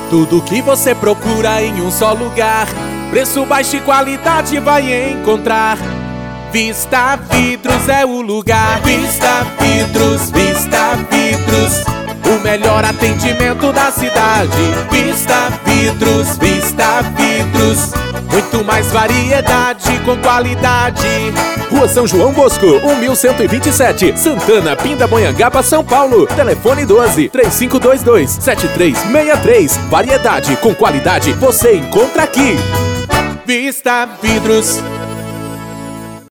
Tudo que você procura em um só lugar. Preço baixo e qualidade vai encontrar. Vista Vidros é o lugar. Vista Vidros, Vista Vidros, o melhor atendimento da cidade. Vista Vidros, Vista Vidros, muito mais variedade com qualidade. Rua São João Bosco, 1127, Santana, Pindamonhangaba, São Paulo. Telefone 12-3522-7363. Variedade com qualidade você encontra aqui. Vista Vidros.